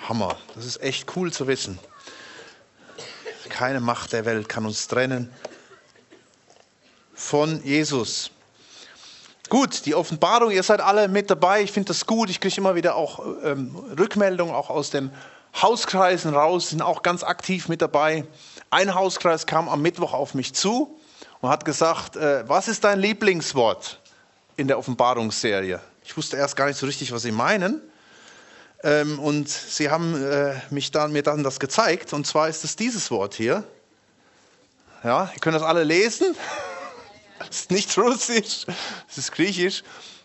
Hammer. Das ist echt cool zu wissen. Keine Macht der Welt kann uns trennen von Jesus. Gut, die Offenbarung, ihr seid alle mit dabei. Ich finde das gut. Ich kriege immer wieder auch Rückmeldungen, auch aus den Hauskreisen raus, sind auch ganz aktiv mit dabei. Ein Hauskreis kam am Mittwoch auf mich zu und hat gesagt, was ist dein Lieblingswort in der Offenbarungsserie? Ich wusste erst gar nicht so richtig, was sie meinen. Und sie haben mir dann das gezeigt. Und zwar ist es dieses Wort hier. Ja, ihr könnt das alle lesen. Es ist nicht Russisch, es ist Griechisch.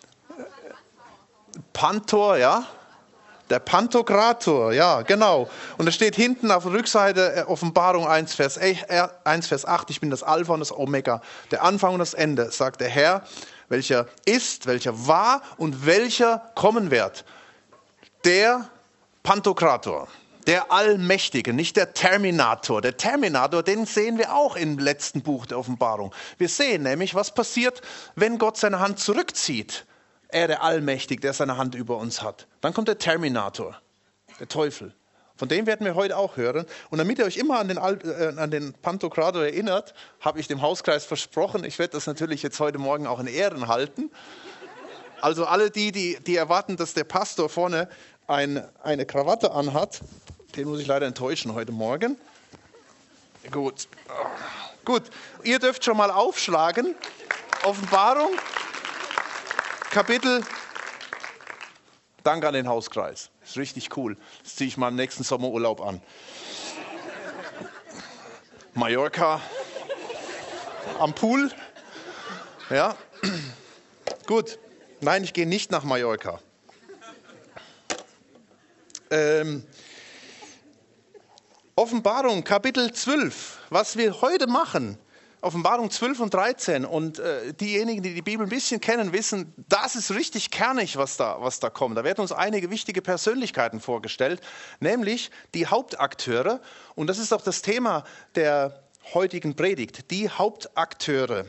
Pantor, ja. Der Pantokrator, ja, genau. Und da steht hinten auf der Rückseite Offenbarung 1, Vers 8, ich bin das Alpha und das Omega, der Anfang und das Ende, sagt der Herr, welcher ist, welcher war und welcher kommen wird. Der Pantokrator, der Allmächtige, nicht der Terminator. Der Terminator, den sehen wir auch im letzten Buch der Offenbarung. Wir sehen nämlich, was passiert, wenn Gott seine Hand zurückzieht. Er, der Allmächtige, der seine Hand über uns hat. Dann kommt der Terminator, der Teufel. Von dem werden wir heute auch hören. Und damit ihr euch immer an den Pantokrator erinnert, habe ich dem Hauskreis versprochen, ich werde das natürlich jetzt heute Morgen auch in Ehren halten. Also alle die erwarten, dass der Pastor vorne eine Krawatte anhat, den muss ich leider enttäuschen heute Morgen. Gut, ihr dürft schon mal aufschlagen. Offenbarung, Kapitel. Danke an den Hauskreis. Ist richtig cool. Das ziehe ich mal im nächsten Sommerurlaub an. Mallorca, am Pool. Ja, gut. Nein, ich gehe nicht nach Mallorca. Offenbarung, Kapitel 12. Was wir heute machen, Offenbarung 12 und 13. Und diejenigen, die die Bibel ein bisschen kennen, wissen, das ist richtig kernig, was da kommt. Da werden uns einige wichtige Persönlichkeiten vorgestellt, nämlich die Hauptakteure. Und das ist auch das Thema der heutigen Predigt, die Hauptakteure.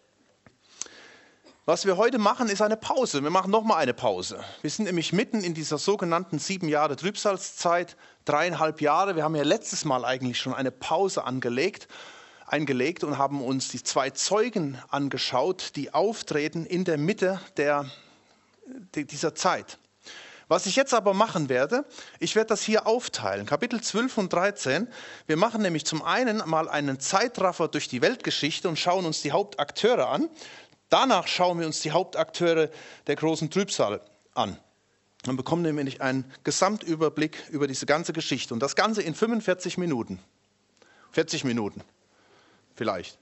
Was wir heute machen, ist eine Pause. Wir machen nochmal eine Pause. Wir sind nämlich mitten in dieser sogenannten 7 Jahre Trübsalzeit, 3,5 Jahre. Wir haben ja letztes Mal eigentlich schon eine Pause eingelegt und haben uns die 2 Zeugen angeschaut, die auftreten in der Mitte dieser Zeit. Was ich jetzt aber machen werde, ich werde das hier aufteilen, Kapitel 12 und 13. Wir machen nämlich zum einen mal einen Zeitraffer durch die Weltgeschichte und schauen uns die Hauptakteure an. Danach schauen wir uns die Hauptakteure der großen Trübsal an. Dann bekommen wir nämlich einen Gesamtüberblick über diese ganze Geschichte. Und das Ganze in 45 Minuten. 40 Minuten vielleicht.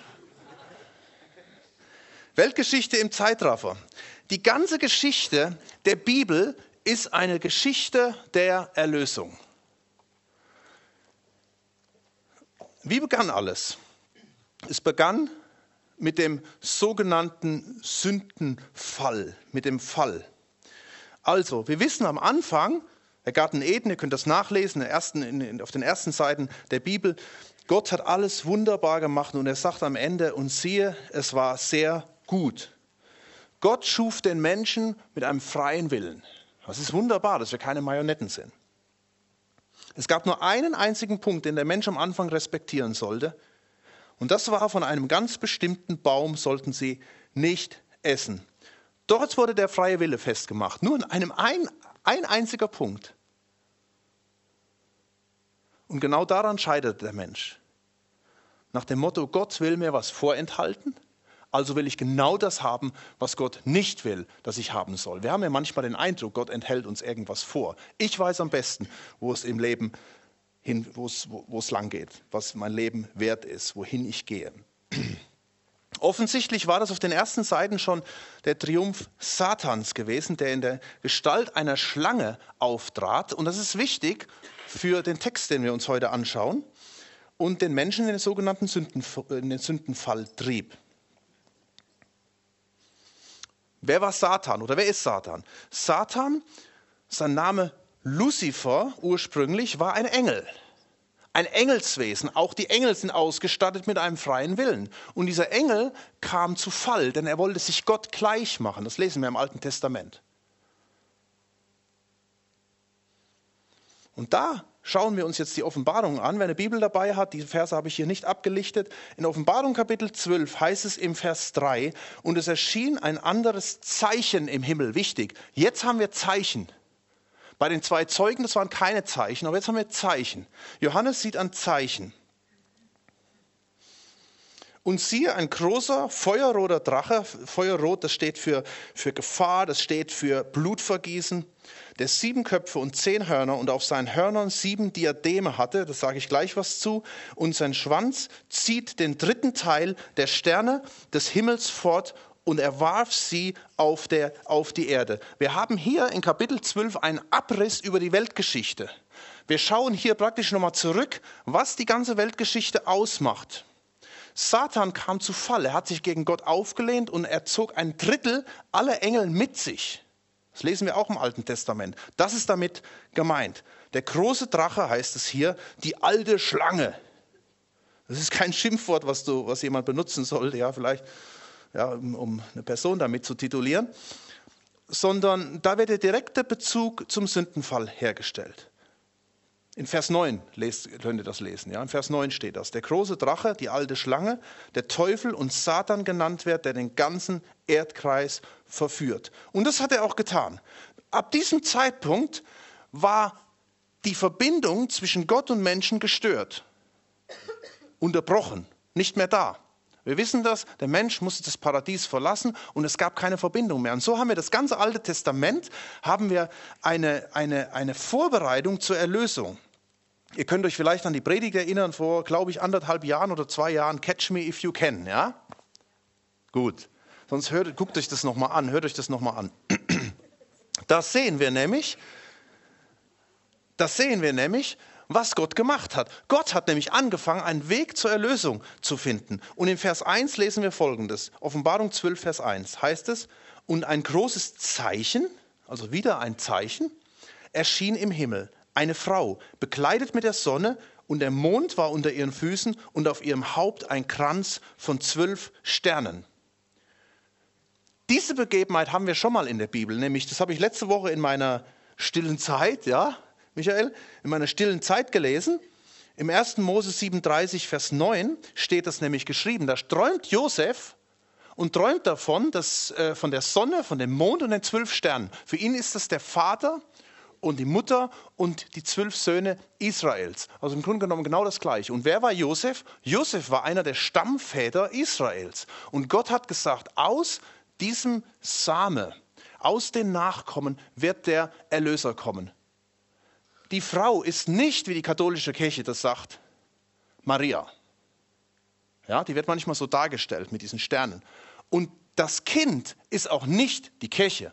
Weltgeschichte im Zeitraffer. Die ganze Geschichte der Bibel ist eine Geschichte der Erlösung. Wie begann alles? Es begann mit dem sogenannten Sündenfall, mit dem Fall. Also, wir wissen am Anfang, der Garten Eden, ihr könnt das nachlesen, auf den ersten Seiten der Bibel, Gott hat alles wunderbar gemacht und er sagt am Ende, und siehe, es war sehr gut. Gott schuf den Menschen mit einem freien Willen. Das ist wunderbar, dass wir keine Marionetten sind. Es gab nur einen einzigen Punkt, den der Mensch am Anfang respektieren sollte. Und das war, von einem ganz bestimmten Baum sollten sie nicht essen. Dort wurde der freie Wille festgemacht. Nur in ein einziger Punkt. Und genau daran scheiterte der Mensch. Nach dem Motto, Gott will mir was vorenthalten, also will ich genau das haben, was Gott nicht will, dass ich haben soll. Wir haben ja manchmal den Eindruck, Gott enthält uns irgendwas vor. Ich weiß am besten, wo es im Leben wo es lang geht, was mein Leben wert ist, wohin ich gehe. Offensichtlich war das auf den ersten Seiten schon der Triumph Satans gewesen, der in der Gestalt einer Schlange auftrat. Und das ist wichtig für den Text, den wir uns heute anschauen, und den Menschen in den sogenannten Sündenfall trieb. Wer war Satan oder wer ist Satan? Satan, sein Name Luzifer ursprünglich war ein Engel. Ein Engelswesen. Auch die Engel sind ausgestattet mit einem freien Willen. Und dieser Engel kam zu Fall, denn er wollte sich Gott gleich machen. Das lesen wir im Alten Testament. Und da schauen wir uns jetzt die Offenbarung an. Wer eine Bibel dabei hat, die Verse habe ich hier nicht abgelichtet. In Offenbarung Kapitel 12 heißt es im Vers 3, und es erschien ein anderes Zeichen im Himmel. Wichtig, jetzt haben wir Zeichen. Bei den 2 Zeugen, das waren keine Zeichen, aber jetzt haben wir Zeichen. Johannes sieht ein Zeichen. Und siehe, ein großer, feuerroter Drache, Feuerrot, das steht für Gefahr, das steht für Blutvergießen, der 7 Köpfe und 10 Hörner und auf seinen Hörnern 7 Diademe hatte, das sage ich gleich was zu, und sein Schwanz zieht den 3. Teil der Sterne des Himmels fort und er warf sie auf die Erde. Wir haben hier in Kapitel 12 einen Abriss über die Weltgeschichte. Wir schauen hier praktisch nochmal zurück, was die ganze Weltgeschichte ausmacht. Satan kam zu Fall, er hat sich gegen Gott aufgelehnt und er zog 1/3 aller Engel mit sich. Das lesen wir auch im Alten Testament. Das ist damit gemeint. Der große Drache heißt es hier, die alte Schlange. Das ist kein Schimpfwort, was jemand benutzen sollte, ja, vielleicht, ja, um eine Person damit zu titulieren, sondern da wird der direkte Bezug zum Sündenfall hergestellt. In Vers 9 könnt ihr das lesen. Ja? In Vers 9 steht das. Der große Drache, die alte Schlange, der Teufel und Satan genannt wird, der den ganzen Erdkreis verführt. Und das hat er auch getan. Ab diesem Zeitpunkt war die Verbindung zwischen Gott und Menschen gestört, unterbrochen, nicht mehr da. Wir wissen das, der Mensch musste das Paradies verlassen und es gab keine Verbindung mehr. Und so haben wir das ganze Alte Testament, haben wir eine Vorbereitung zur Erlösung. Ihr könnt euch vielleicht an die Predigt erinnern, vor, glaube ich, 1,5 Jahren oder 2 Jahren, Catch Me If You Can, ja? Gut, sonst guckt euch das nochmal an, hört euch das nochmal an. Da sehen wir nämlich, was Gott gemacht hat. Gott hat nämlich angefangen, einen Weg zur Erlösung zu finden. Und in Vers 1 lesen wir Folgendes. Offenbarung 12, Vers 1 heißt es, und ein großes Zeichen, also wieder ein Zeichen, erschien im Himmel. Eine Frau, bekleidet mit der Sonne, und der Mond war unter ihren Füßen und auf ihrem Haupt ein Kranz von 12 Sternen. Diese Begebenheit haben wir schon mal in der Bibel, nämlich, das habe ich letzte Woche in meiner stillen Zeit, ja, Michael, in meiner stillen Zeit gelesen. Im 1. Mose 37, Vers 9 steht das nämlich geschrieben. Da träumt Josef und träumt davon, dass von der Sonne, von dem Mond und den 12 Sternen. Für ihn ist das der Vater und die Mutter und die 12 Söhne Israels. Also im Grunde genommen genau das Gleiche. Und wer war Josef? Josef war einer der Stammväter Israels. Und Gott hat gesagt, aus diesem Same, aus den Nachkommen wird der Erlöser kommen. Die Frau ist nicht, wie die katholische Kirche das sagt, Maria. Ja, die wird manchmal so dargestellt mit diesen Sternen. Und das Kind ist auch nicht die Kirche.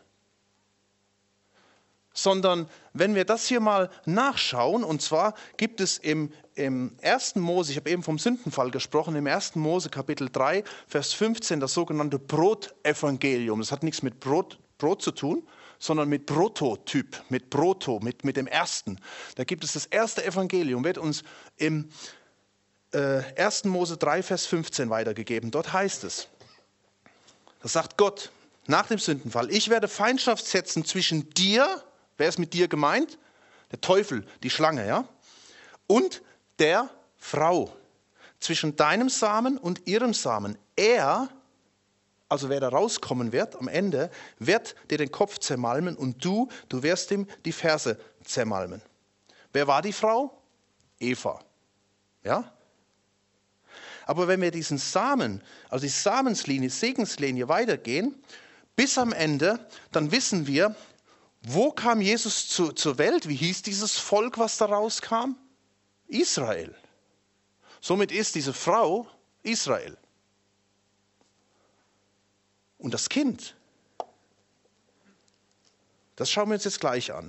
Sondern wenn wir das hier mal nachschauen, und zwar gibt es im 1. Mose, ich habe eben vom Sündenfall gesprochen, im 1. Mose Kapitel 3, Vers 15, das sogenannte Brotevangelium. Das hat nichts mit Brot zu tun, sondern mit Prototyp, mit dem Ersten. Da gibt es das erste Evangelium, wird uns im 1. Mose 3, Vers 15 weitergegeben. Dort heißt es, das sagt Gott nach dem Sündenfall, ich werde Feindschaft setzen zwischen dir, wer ist mit dir gemeint? Der Teufel, die Schlange, ja? Und der Frau, zwischen deinem Samen und ihrem Samen. Er, also wer da rauskommen wird am Ende, wird dir den Kopf zermalmen und du wirst ihm die Ferse zermalmen. Wer war die Frau? Eva. Ja? Aber wenn wir diesen Samen, also die Samenslinie, Segenslinie weitergehen, bis am Ende, dann wissen wir, wo kam Jesus zur Welt? Wie hieß dieses Volk, was da rauskam? Israel. Somit ist diese Frau Israel. Und das Kind, das schauen wir uns jetzt gleich an.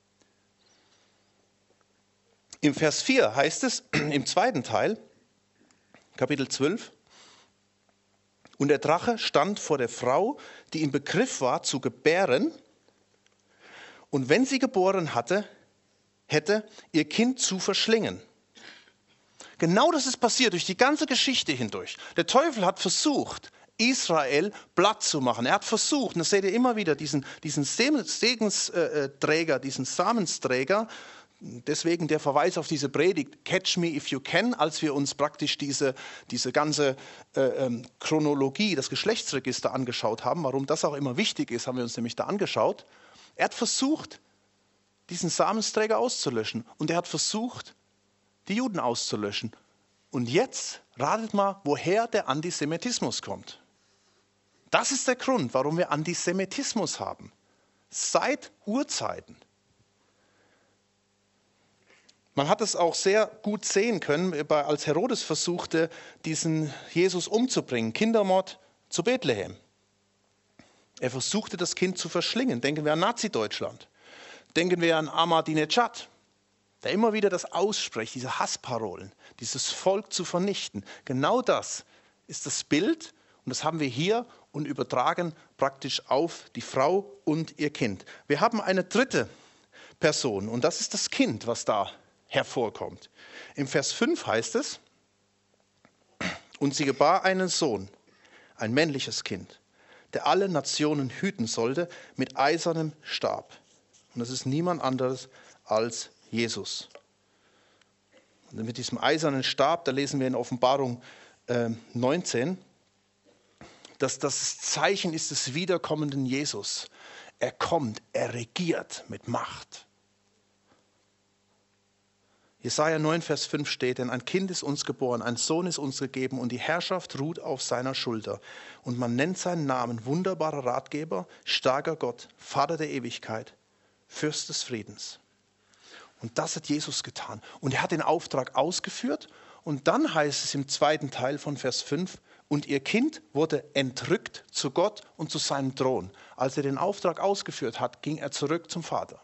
Im Vers 4 heißt es, im 2. Teil, Kapitel 12, und der Drache stand vor der Frau, die im Begriff war zu gebären, und wenn sie geboren hätte ihr Kind zu verschlingen. Genau das ist passiert durch die ganze Geschichte hindurch. Der Teufel hat versucht, Israel platt zu machen. Er hat versucht, und das seht ihr immer wieder, diesen Segensträger, diesen Samensträger, Deswegen der Verweis auf diese Predigt, Catch Me If You Can, als wir uns praktisch diese ganze Chronologie, das Geschlechtsregister angeschaut haben. Warum das auch immer wichtig ist, haben wir uns nämlich da angeschaut. Er hat versucht, diesen Samensträger auszulöschen. Und er hat versucht, die Juden auszulöschen. Und jetzt ratet mal, woher der Antisemitismus kommt. Das ist der Grund, warum wir Antisemitismus haben. Seit Urzeiten. Man hat es auch sehr gut sehen können, als Herodes versuchte, diesen Jesus umzubringen. Kindermord zu Bethlehem. Er versuchte, das Kind zu verschlingen. Denken wir an Nazi-Deutschland. Denken wir an Ahmadinejad, der immer wieder das ausspricht, diese Hassparolen, dieses Volk zu vernichten. Genau das ist das Bild und das haben wir hier und übertragen praktisch auf die Frau und ihr Kind. Wir haben eine dritte Person und das ist das Kind, was da hervorkommt. Im Vers 5 heißt es, und sie gebar einen Sohn, ein männliches Kind, der alle Nationen hüten sollte mit eisernem Stab. Und das ist niemand anderes als Jesus. Und mit diesem eisernen Stab, da lesen wir in Offenbarung 19, dass das Zeichen ist des wiederkommenden Jesus. Er kommt, er regiert mit Macht. Jesaja 9, Vers 5 steht, denn ein Kind ist uns geboren, ein Sohn ist uns gegeben und die Herrschaft ruht auf seiner Schulter. Und man nennt seinen Namen wunderbarer Ratgeber, starker Gott, Vater der Ewigkeit, Fürst des Friedens. Und das hat Jesus getan. Und er hat den Auftrag ausgeführt. Und dann heißt es im zweiten Teil von Vers 5, und ihr Kind wurde entrückt zu Gott und zu seinem Thron. Als er den Auftrag ausgeführt hat, ging er zurück zum Vater.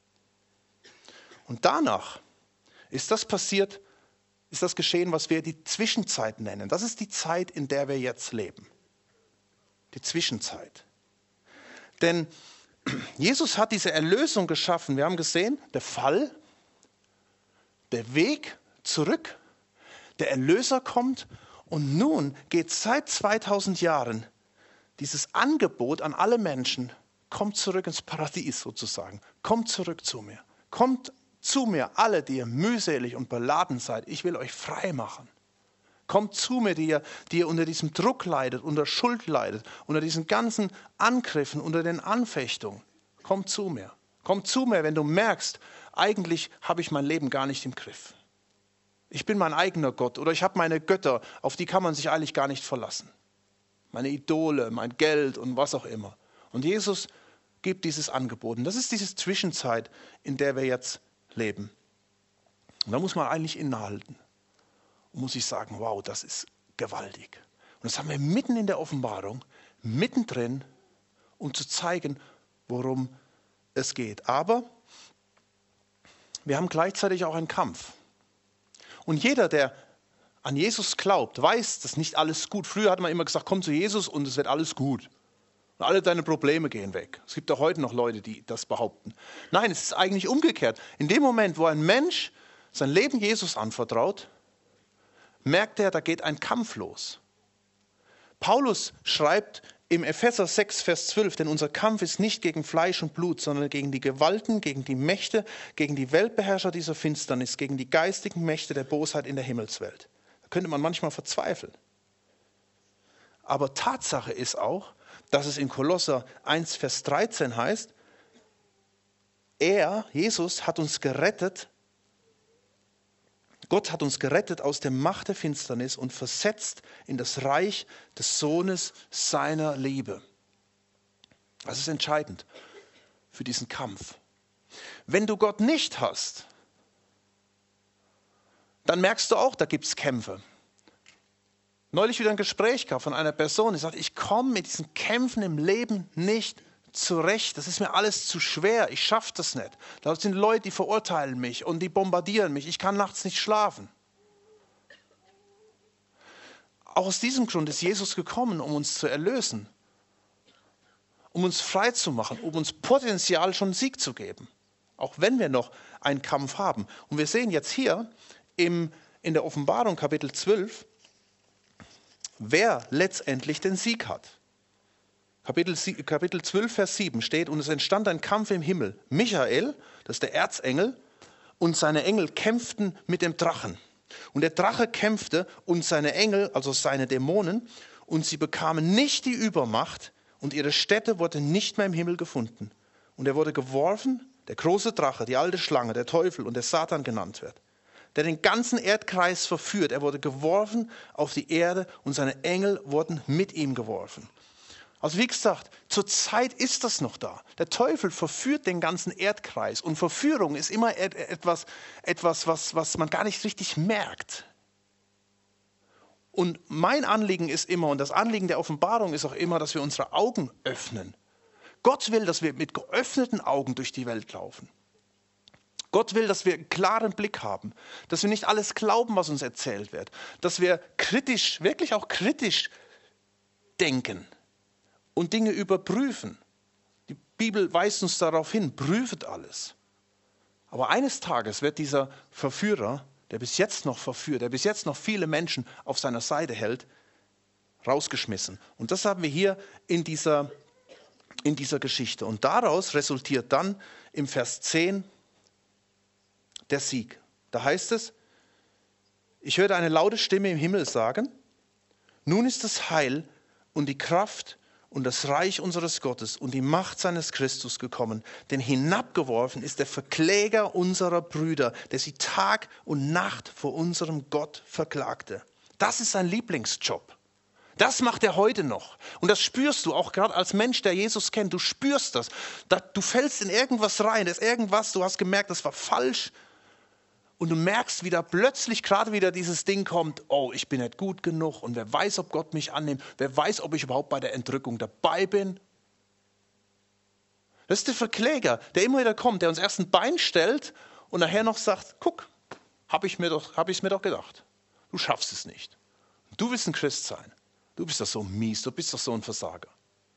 Und danach ist das passiert, ist das geschehen, was wir die Zwischenzeit nennen. Das ist die Zeit, in der wir jetzt leben. Die Zwischenzeit. Denn Jesus hat diese Erlösung geschaffen. Wir haben gesehen, der Fall, der Weg zurück, der Erlöser kommt und nun geht seit 2000 Jahren dieses Angebot an alle Menschen, kommt zurück ins Paradies sozusagen, kommt zurück zu mir, kommt zu mir, alle, die ihr mühselig und beladen seid, ich will euch frei machen. Kommt zu mir, die ihr unter diesem Druck leidet, unter Schuld leidet, unter diesen ganzen Angriffen, unter den Anfechtungen. Kommt zu mir. Kommt zu mir, wenn du merkst, eigentlich habe ich mein Leben gar nicht im Griff. Ich bin mein eigener Gott oder ich habe meine Götter, auf die kann man sich eigentlich gar nicht verlassen. Meine Idole, mein Geld und was auch immer. Und Jesus gibt dieses Angebot. Und das ist diese Zwischenzeit, in der wir jetzt leben. Und da muss man eigentlich innehalten. Und muss ich sagen, wow, das ist gewaltig. Und das haben wir mitten in der Offenbarung, mittendrin, um zu zeigen, worum es geht. Aber wir haben gleichzeitig auch einen Kampf. Und jeder, der an Jesus glaubt, weiß, dass nicht alles gut. Früher hat man immer gesagt, komm zu Jesus und es wird alles gut. Und alle deine Probleme gehen weg. Es gibt auch heute noch Leute, die das behaupten. Nein, es ist eigentlich umgekehrt. In dem Moment, wo ein Mensch sein Leben Jesus anvertraut, merkt er, da geht ein Kampf los. Paulus schreibt im Epheser 6, Vers 12, denn unser Kampf ist nicht gegen Fleisch und Blut, sondern gegen die Gewalten, gegen die Mächte, gegen die Weltbeherrscher dieser Finsternis, gegen die geistigen Mächte der Bosheit in der Himmelswelt. Da könnte man manchmal verzweifeln. Aber Tatsache ist auch, dass es in Kolosser 1, Vers 13 heißt, Jesus, hat uns gerettet. Gott hat uns gerettet aus der Macht der Finsternis und versetzt in das Reich des Sohnes seiner Liebe. Das ist entscheidend für diesen Kampf. Wenn du Gott nicht hast, dann merkst du auch, da gibt es Kämpfe. Neulich wieder ein Gespräch gehabt von einer Person, die sagt, ich komme mit diesen Kämpfen im Leben nicht zurecht. Das ist mir alles zu schwer. Ich schaffe das nicht. Da sind Leute, die verurteilen mich und die bombardieren mich. Ich kann nachts nicht schlafen. Auch aus diesem Grund ist Jesus gekommen, um uns zu erlösen, um uns frei zu machen, um uns Potenzial schon Sieg zu geben. Auch wenn wir noch einen Kampf haben. Und wir sehen jetzt hier in der Offenbarung Kapitel 12, wer letztendlich den Sieg hat. Kapitel 12, Vers 7 steht, und es entstand ein Kampf im Himmel. Michael, das ist der Erzengel, und seine Engel kämpften mit dem Drachen. Und der Drache kämpfte und seine Engel, also seine Dämonen, und sie bekamen nicht die Übermacht und ihre Stätte wurde nicht mehr im Himmel gefunden. Und er wurde geworfen, der große Drache, die alte Schlange, der Teufel und der Satan genannt wird, der den ganzen Erdkreis verführt. Er wurde geworfen auf die Erde und seine Engel wurden mit ihm geworfen. Also wie gesagt, zur Zeit ist das noch da. Der Teufel verführt den ganzen Erdkreis und Verführung ist immer etwas was man gar nicht richtig merkt. Und mein Anliegen ist immer, und das Anliegen der Offenbarung ist auch immer, dass wir unsere Augen öffnen. Gott will, dass wir mit geöffneten Augen durch die Welt laufen. Gott will, dass wir einen klaren Blick haben, dass wir nicht alles glauben, was uns erzählt wird, dass wir kritisch, wirklich auch kritisch denken und Dinge überprüfen. Die Bibel weist uns darauf hin, prüft alles. Aber eines Tages wird dieser Verführer, der bis jetzt noch verführt, der bis jetzt noch viele Menschen auf seiner Seite hält, rausgeschmissen. Und das haben wir hier in dieser Geschichte. Und daraus resultiert dann im Vers 10 der Sieg. Da heißt es, ich hörte eine laute Stimme im Himmel sagen, nun ist das Heil und die Kraft und das Reich unseres Gottes und die Macht seines Christus gekommen. Denn hinabgeworfen ist der Verkläger unserer Brüder, der sie Tag und Nacht vor unserem Gott verklagte. Das ist sein Lieblingsjob. Das macht er heute noch. Und das spürst du auch gerade als Mensch, der Jesus kennt. Du spürst das. Du fällst in irgendwas rein. Das ist irgendwas, du hast gemerkt, das war falsch. Und du merkst, wie da plötzlich gerade wieder dieses Ding kommt, oh, ich bin nicht gut genug und wer weiß, ob Gott mich annimmt, wer weiß, ob ich überhaupt bei der Entrückung dabei bin. Das ist der Verkläger, der immer wieder kommt, der uns erst ein Bein stellt und nachher noch sagt, guck, hab ich mir doch gedacht, du schaffst es nicht. Du willst ein Christ sein, du bist doch so mies, du bist doch so ein Versager.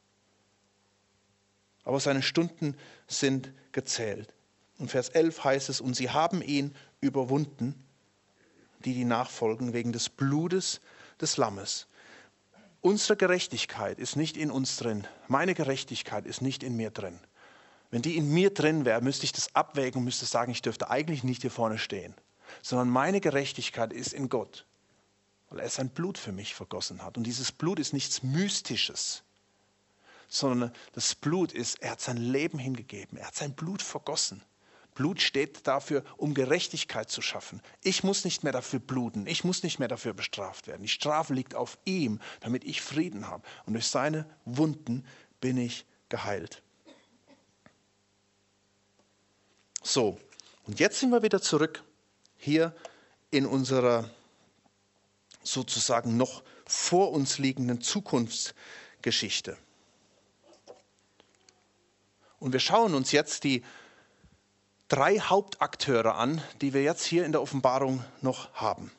Aber seine Stunden sind gezählt. Und Vers 11 heißt es, und sie haben ihn überwunden, die nachfolgen, wegen des Blutes des Lammes. Unsere Gerechtigkeit ist nicht in uns drin. Meine Gerechtigkeit ist nicht in mir drin. Wenn die in mir drin wäre, müsste ich das abwägen und müsste sagen, ich dürfte eigentlich nicht hier vorne stehen. Sondern meine Gerechtigkeit ist in Gott, weil er sein Blut für mich vergossen hat. Und dieses Blut ist nichts Mystisches, sondern das Blut ist, er hat sein Leben hingegeben, er hat sein Blut vergossen. Blut steht dafür, um Gerechtigkeit zu schaffen. Ich muss nicht mehr dafür bluten, ich muss nicht mehr dafür bestraft werden. Die Strafe liegt auf ihm, damit ich Frieden habe. Und durch seine Wunden bin ich geheilt. So, und jetzt sind wir wieder zurück hier in unserer sozusagen noch vor uns liegenden Zukunftsgeschichte. Und wir schauen uns jetzt die 3 Hauptakteure an, die wir jetzt hier in der Offenbarung noch haben.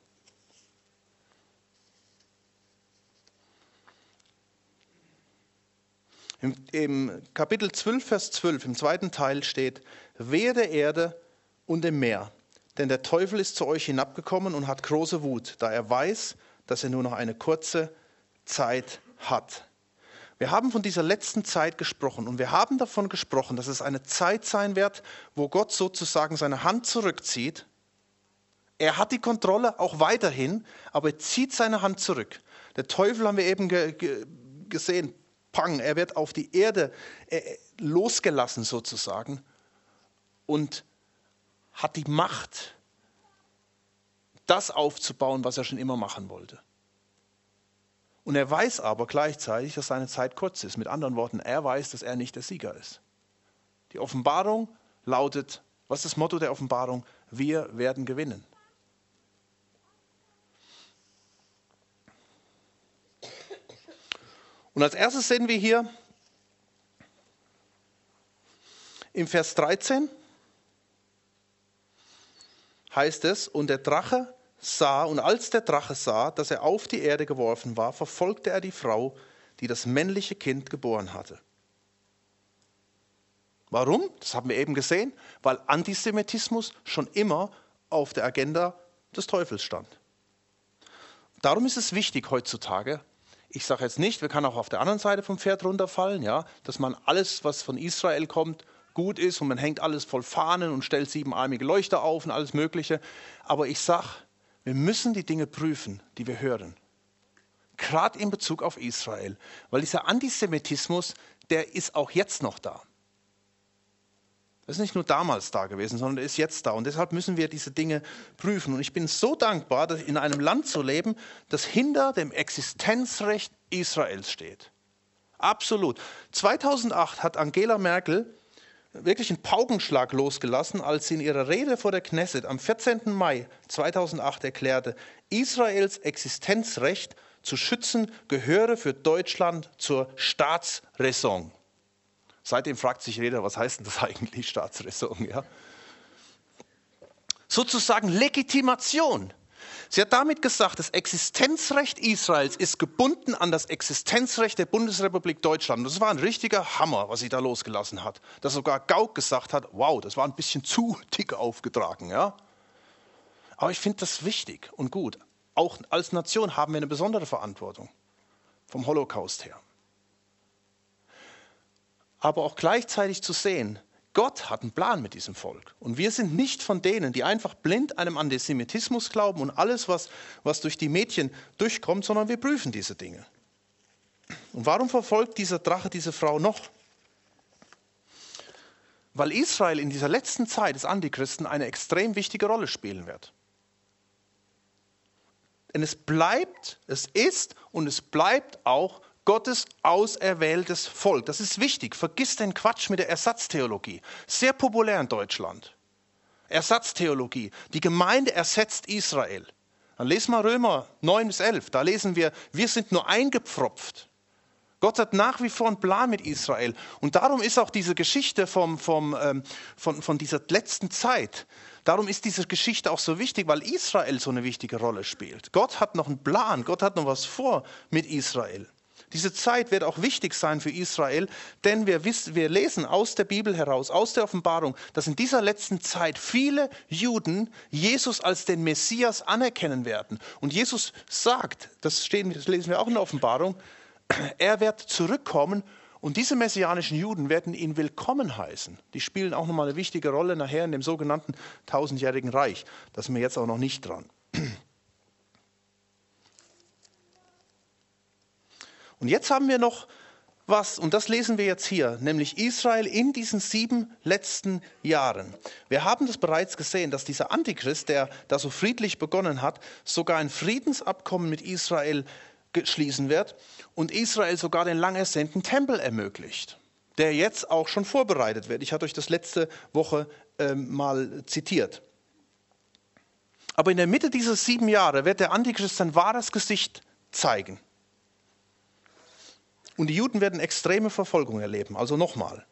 Im Kapitel 12, Vers 12, im zweiten Teil steht, wehe der Erde und dem Meer, denn der Teufel ist zu euch hinabgekommen und hat große Wut, da er weiß, dass er nur noch eine kurze Zeit hat. Wir haben von dieser letzten Zeit gesprochen und wir haben davon gesprochen, dass es eine Zeit sein wird, wo Gott sozusagen seine Hand zurückzieht. Er hat die Kontrolle auch weiterhin, aber er zieht seine Hand zurück. Der Teufel haben wir eben gesehen, pang, er wird auf die Erde losgelassen sozusagen und hat die Macht, das aufzubauen, was er schon immer machen wollte. Und er weiß aber gleichzeitig, dass seine Zeit kurz ist. Mit anderen Worten, er weiß, dass er nicht der Sieger ist. Die Offenbarung lautet, was ist das Motto der Offenbarung? Wir werden gewinnen. Und als erstes sehen wir hier im Vers 13 heißt es, und der Drache sah, und als der Drache sah, dass er auf die Erde geworfen war, verfolgte er die Frau, die das männliche Kind geboren hatte. Warum? Das haben wir eben gesehen, weil Antisemitismus schon immer auf der Agenda des Teufels stand. Darum ist es wichtig heutzutage, ich sage jetzt nicht, wir können auch auf der anderen Seite vom Pferd runterfallen, ja, dass man alles, was von Israel kommt, gut ist und man hängt alles voll Fahnen und stellt siebenarmige Leuchter auf und alles Mögliche. Aber ich sage, wir müssen die Dinge prüfen, die wir hören. Gerade in Bezug auf Israel. Weil dieser Antisemitismus, der ist auch jetzt noch da. Das ist nicht nur damals da gewesen, sondern er ist jetzt da. Und deshalb müssen wir diese Dinge prüfen. Und ich bin so dankbar, dass in einem Land zu leben, das hinter dem Existenzrecht Israels steht. Absolut. 2008 hat Angela Merkel wirklich einen Paukenschlag losgelassen, als sie in ihrer Rede vor der Knesset am 14. Mai 2008 erklärte, Israels Existenzrecht zu schützen gehöre für Deutschland zur Staatsräson. Seitdem fragt sich jeder, was heißt denn das eigentlich, Staatsräson? Ja? Sozusagen Legitimation. Sie hat damit gesagt, das Existenzrecht Israels ist gebunden an das Existenzrecht der Bundesrepublik Deutschland. Das war ein richtiger Hammer, was sie da losgelassen hat. Dass sogar Gauck gesagt hat, wow, das war ein bisschen zu dick aufgetragen. Ja? Aber ich finde das wichtig und gut. Auch als Nation haben wir eine besondere Verantwortung vom Holocaust her. Aber auch gleichzeitig zu sehen, Gott hat einen Plan mit diesem Volk. Und wir sind nicht von denen, die einfach blind einem Antisemitismus glauben und alles, was durch die Medien durchkommt, sondern wir prüfen diese Dinge. Und warum verfolgt dieser Drache diese Frau noch? Weil Israel in dieser letzten Zeit des Antichristen eine extrem wichtige Rolle spielen wird. Denn es ist und es bleibt auch Gottes auserwähltes Volk. Das ist wichtig. Vergiss den Quatsch mit der Ersatztheologie. Sehr populär in Deutschland. Ersatztheologie. Die Gemeinde ersetzt Israel. Dann lesen wir Römer 9 bis 11. Da lesen wir sind nur eingepfropft. Gott hat nach wie vor einen Plan mit Israel. Und darum ist auch diese Geschichte von dieser letzten Zeit, darum ist diese Geschichte auch so wichtig, weil Israel so eine wichtige Rolle spielt. Gott hat noch einen Plan, Gott hat noch was vor mit Israel. Diese Zeit wird auch wichtig sein für Israel, denn wir lesen aus der Bibel heraus, aus der Offenbarung, dass in dieser letzten Zeit viele Juden Jesus als den Messias anerkennen werden. Und Jesus sagt, das lesen wir auch in der Offenbarung, er wird zurückkommen und diese messianischen Juden werden ihn willkommen heißen. Die spielen auch nochmal eine wichtige Rolle nachher in dem sogenannten 1000-jährigen Reich. Da sind wir jetzt auch noch nicht dran. Und jetzt haben wir noch was, und das lesen wir jetzt hier, nämlich Israel in diesen 7 letzten Jahren. Wir haben das bereits gesehen, dass dieser Antichrist, der da so friedlich begonnen hat, sogar ein Friedensabkommen mit Israel schließen wird und Israel sogar den lang ersehnten Tempel ermöglicht, der jetzt auch schon vorbereitet wird. Ich hatte euch das letzte Woche mal zitiert. Aber in der Mitte dieser 7 Jahre wird der Antichrist sein wahres Gesicht zeigen. Und die Juden werden extreme Verfolgung erleben. Also nochmal.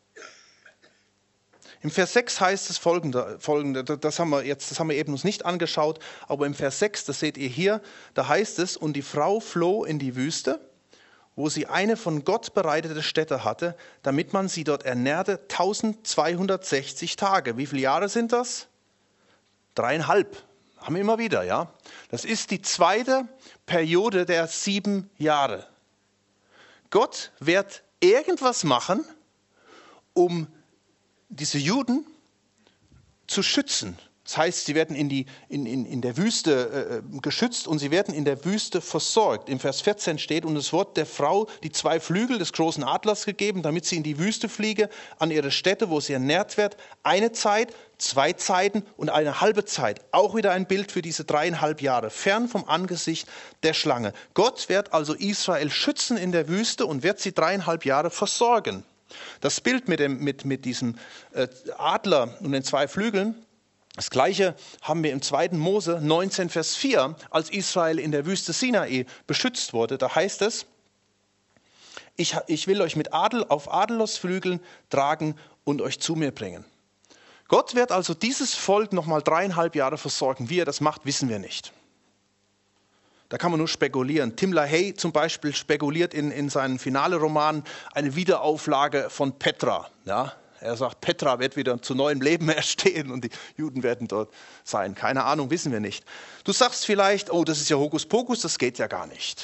Im Vers 6 heißt es folgende, das haben wir eben uns nicht angeschaut, aber im Vers 6, das seht ihr hier, da heißt es, und die Frau floh in die Wüste, wo sie eine von Gott bereitete Stätte hatte, damit man sie dort ernährte, 1260 Tage. Wie viele Jahre sind das? 3,5. Haben wir immer wieder, ja. Das ist die zweite Periode der 7 Jahre. Gott wird irgendwas machen, um diese Juden zu schützen. Das heißt, sie werden in der Wüste geschützt und sie werden in der Wüste versorgt. Im Vers 14 steht, und es wurde der Frau die 2 Flügel des großen Adlers gegeben, damit sie in die Wüste fliege, an ihre Stätte, wo sie ernährt wird. Eine Zeit, 2 Zeiten und eine halbe Zeit. Auch wieder ein Bild für diese 3,5 Jahre, fern vom Angesicht der Schlange. Gott wird also Israel schützen in der Wüste und wird sie 3,5 Jahre versorgen. Das Bild mit diesem Adler und den 2 Flügeln, das Gleiche haben wir im 2. Mose 19, Vers 4, als Israel in der Wüste Sinai beschützt wurde. Da heißt es, ich will euch mit auf Adlersflügeln tragen und euch zu mir bringen. Gott wird also dieses Volk nochmal 3,5 Jahre versorgen. Wie er das macht, wissen wir nicht. Da kann man nur spekulieren. Tim LaHaye zum Beispiel spekuliert in seinem Finale-Roman eine Wiederauflage von Petra. Ja? Er sagt, Petra wird wieder zu neuem Leben erstehen und die Juden werden dort sein. Keine Ahnung, wissen wir nicht. Du sagst vielleicht, oh, das ist ja Hokuspokus, das geht ja gar nicht.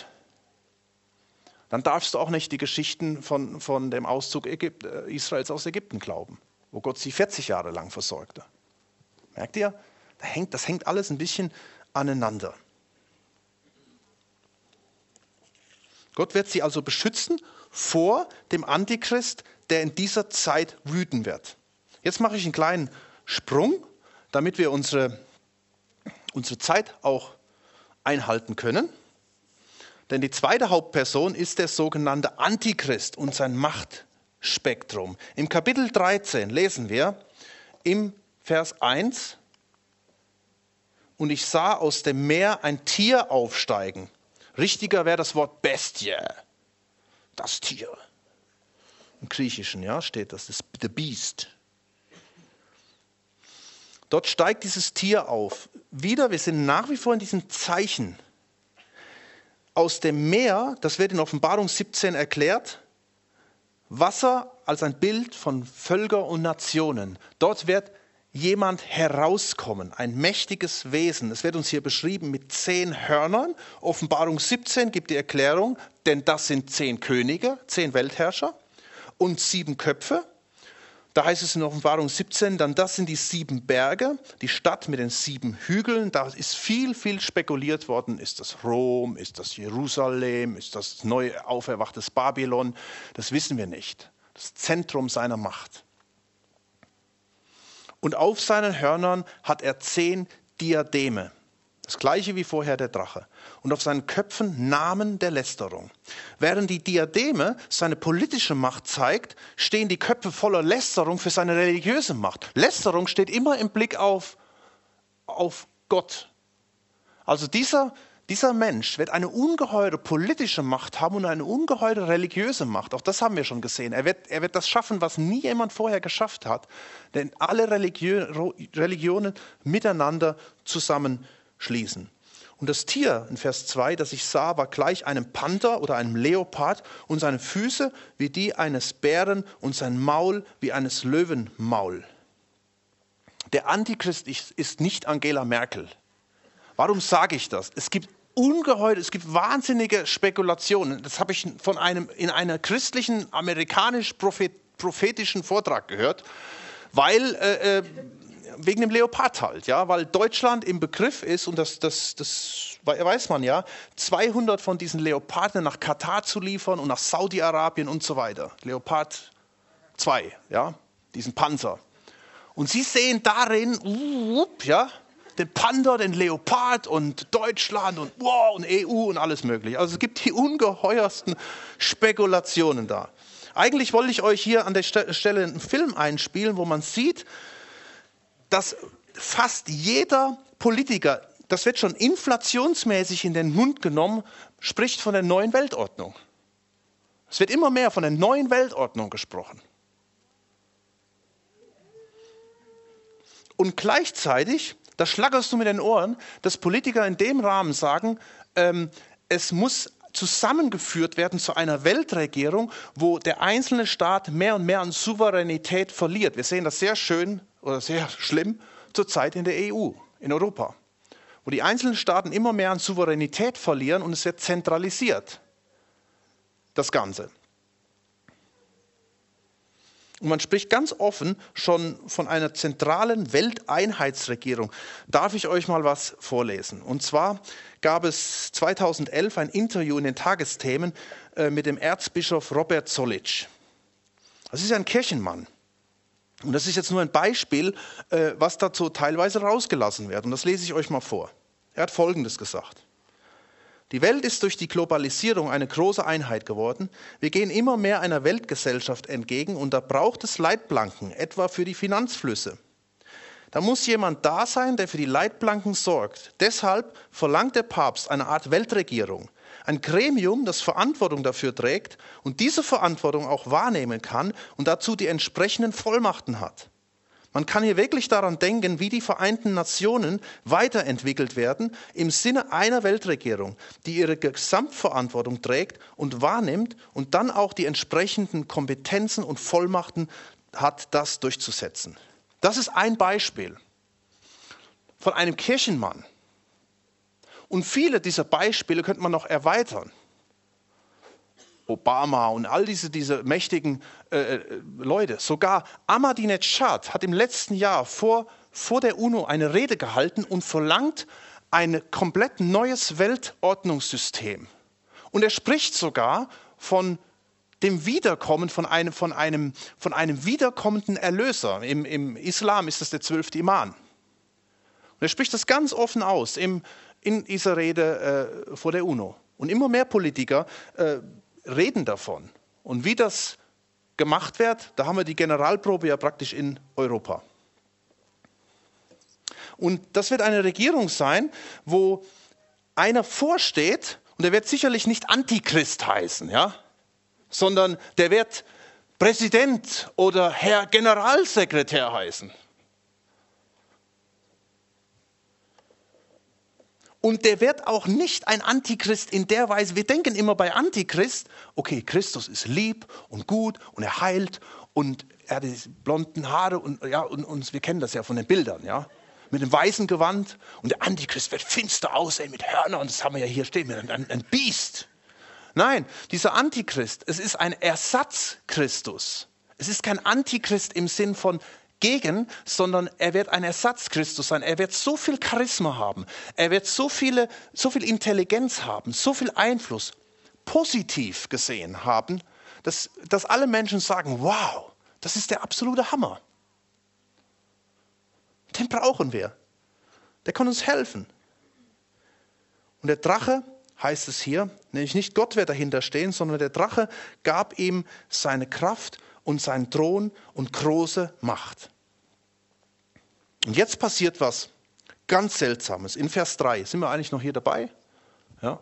Dann darfst du auch nicht die Geschichten von dem Auszug Israels aus Ägypten glauben. wo Gott sie 40 Jahre lang versorgte. Merkt ihr? Das hängt alles ein bisschen aneinander. Gott wird sie also beschützen vor dem Antichrist, der in dieser Zeit wüten wird. Jetzt mache ich einen kleinen Sprung, damit wir unsere Zeit auch einhalten können. Denn die zweite Hauptperson ist der sogenannte Antichrist und sein Machtspektrum. Im Kapitel 13 lesen wir im Vers 1: Und ich sah aus dem Meer ein Tier aufsteigen. Richtiger wäre das Wort Bestie, das Tier. Im Griechischen steht das ist the beast. Dort steigt dieses Tier auf. Wieder, wir sind nach wie vor in diesem Zeichen. Aus dem Meer, das wird in Offenbarung 17 erklärt, Wasser als ein Bild von Völkern und Nationen. Dort wird jemand herauskommen, ein mächtiges Wesen. Es wird uns hier beschrieben mit 10 Hörnern. Offenbarung 17 gibt die Erklärung, denn das sind 10 Könige, 10 Weltherrscher und 7 Köpfe. Da heißt es in Offenbarung 17, dann das sind die 7 Berge, die Stadt mit den 7 Hügeln. Da ist viel spekuliert worden. Ist das Rom? Ist das Jerusalem? Ist das neu auferwachtes Babylon? Das wissen wir nicht. Das Zentrum seiner Macht. Und auf seinen Hörnern hat er 10 Diademe. Das gleiche wie vorher der Drache. Und auf seinen Köpfen Namen der Lästerung. Während die Diademe seine politische Macht zeigt, stehen die Köpfe voller Lästerung für seine religiöse Macht. Lästerung steht immer im Blick auf Gott. Also dieser Mensch wird eine ungeheure politische Macht haben und eine ungeheure religiöse Macht. Auch das haben wir schon gesehen. Er wird das schaffen, was nie jemand vorher geschafft hat. Denn alle Religionen miteinander zusammenschließen. Und das Tier in Vers 2, das ich sah, war gleich einem Panther oder einem Leopard und seine Füße wie die eines Bären und sein Maul wie eines Löwenmaul. Der Antichrist ist nicht Angela Merkel. Warum sage ich das? Es gibt wahnsinnige Spekulationen. Das habe ich in einer christlichen, amerikanisch-prophetischen Vortrag gehört, weil wegen dem Leopard halt, weil Deutschland im Begriff ist, und das weiß man 200 von diesen Leoparden nach Katar zu liefern und nach Saudi-Arabien und so weiter. Leopard 2, diesen Panzer. Und sie sehen darin, den Panther, den Leopard und Deutschland und EU und alles mögliche. Also es gibt die ungeheuersten Spekulationen da. Eigentlich wollte ich euch hier an der Stelle einen Film einspielen, wo man sieht, dass fast jeder Politiker, das wird schon inflationsmäßig in den Mund genommen, spricht von der neuen Weltordnung. Es wird immer mehr von der neuen Weltordnung gesprochen. Und gleichzeitig, da schlackerst du mit den Ohren, dass Politiker in dem Rahmen sagen, es muss zusammengeführt werden zu einer Weltregierung, wo der einzelne Staat mehr und mehr an Souveränität verliert. Wir sehen das sehr schön oder sehr schlimm zurzeit in der EU, in Europa, wo die einzelnen Staaten immer mehr an Souveränität verlieren und es wird zentralisiert, das Ganze. Und man spricht ganz offen schon von einer zentralen Welteinheitsregierung. Darf ich euch mal was vorlesen? Und zwar gab es 2011 ein Interview in den Tagesthemen mit dem Erzbischof Robert Zollitsch. Das ist ein Kirchenmann. Und das ist jetzt nur ein Beispiel, was dazu teilweise rausgelassen wird. Und das lese ich euch mal vor. Er hat Folgendes gesagt. Die Welt ist durch die Globalisierung eine große Einheit geworden. Wir gehen immer mehr einer Weltgesellschaft entgegen und da braucht es Leitplanken, etwa für die Finanzflüsse. Da muss jemand da sein, der für die Leitplanken sorgt. Deshalb verlangt der Papst eine Art Weltregierung. Ein Gremium, das Verantwortung dafür trägt und diese Verantwortung auch wahrnehmen kann und dazu die entsprechenden Vollmachten hat. Man kann hier wirklich daran denken, wie die Vereinten Nationen weiterentwickelt werden im Sinne einer Weltregierung, die ihre Gesamtverantwortung trägt und wahrnimmt und dann auch die entsprechenden Kompetenzen und Vollmachten hat, das durchzusetzen. Das ist ein Beispiel von einem Kirchenmann. Und viele dieser Beispiele könnte man noch erweitern. Obama und all diese mächtigen Leute. Sogar Ahmadinejad hat im letzten Jahr vor der UNO eine Rede gehalten und verlangt ein komplett neues Weltordnungssystem. Und er spricht sogar von dem Wiederkommen, von einem wiederkommenden Erlöser. Im Islam ist das der 12. Imam. Und er spricht das ganz offen aus in dieser Rede vor der UNO. Und immer mehr Politiker reden davon. Und wie das gemacht wird, da haben wir die Generalprobe ja praktisch in Europa. Und das wird eine Regierung sein, wo einer vorsteht, und der wird sicherlich nicht Antichrist heißen, ja, sondern der wird Präsident oder Herr Generalsekretär heißen. Und der wird auch nicht ein Antichrist in der Weise, wir denken immer bei Antichrist, okay, Christus ist lieb und gut und er heilt und er hat die blonden Haare und wir kennen das ja von den Bildern, ja, mit dem weißen Gewand und der Antichrist wird finster aussehen mit Hörnern, das haben wir ja hier stehen, mit ein Biest. Nein, dieser Antichrist, es ist ein Ersatzchristus. Es ist kein Antichrist im Sinn von gegen, sondern er wird ein Ersatzchristus sein. Er wird so viel Charisma haben. Er wird so viel Intelligenz haben, so viel Einfluss, positiv gesehen haben, dass alle Menschen sagen, wow, das ist der absolute Hammer. Den brauchen wir. Der kann uns helfen. Und der Drache, heißt es hier, nämlich nicht Gott wird dahinter stehen, sondern der Drache gab ihm seine Kraft und seinen Thron und große Macht. Und jetzt passiert was ganz Seltsames. In Vers 3, sind wir eigentlich noch hier dabei? Ja.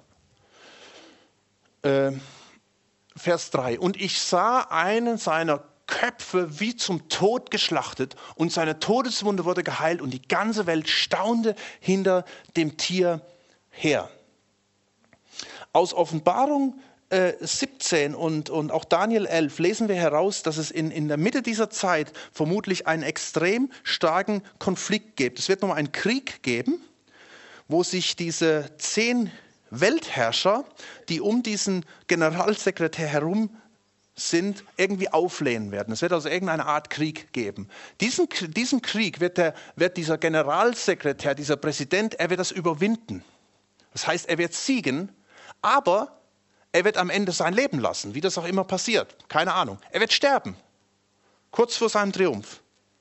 Vers 3, und ich sah einen seiner Köpfe wie zum Tod geschlachtet und seine Todeswunde wurde geheilt und die ganze Welt staunte hinter dem Tier her. Aus Offenbarung 17 und auch Daniel 11 lesen wir heraus, dass es in der Mitte dieser Zeit vermutlich einen extrem starken Konflikt gibt. Es wird nochmal einen Krieg geben, wo sich diese 10 Weltherrscher, die um diesen Generalsekretär herum sind, irgendwie auflehnen werden. Es wird also irgendeine Art Krieg geben. Diesen Krieg wird dieser Generalsekretär, dieser Präsident, er wird das überwinden. Das heißt, er wird siegen, aber er wird am Ende sein Leben lassen, wie das auch immer passiert. Keine Ahnung. Er wird sterben, kurz vor seinem Triumph.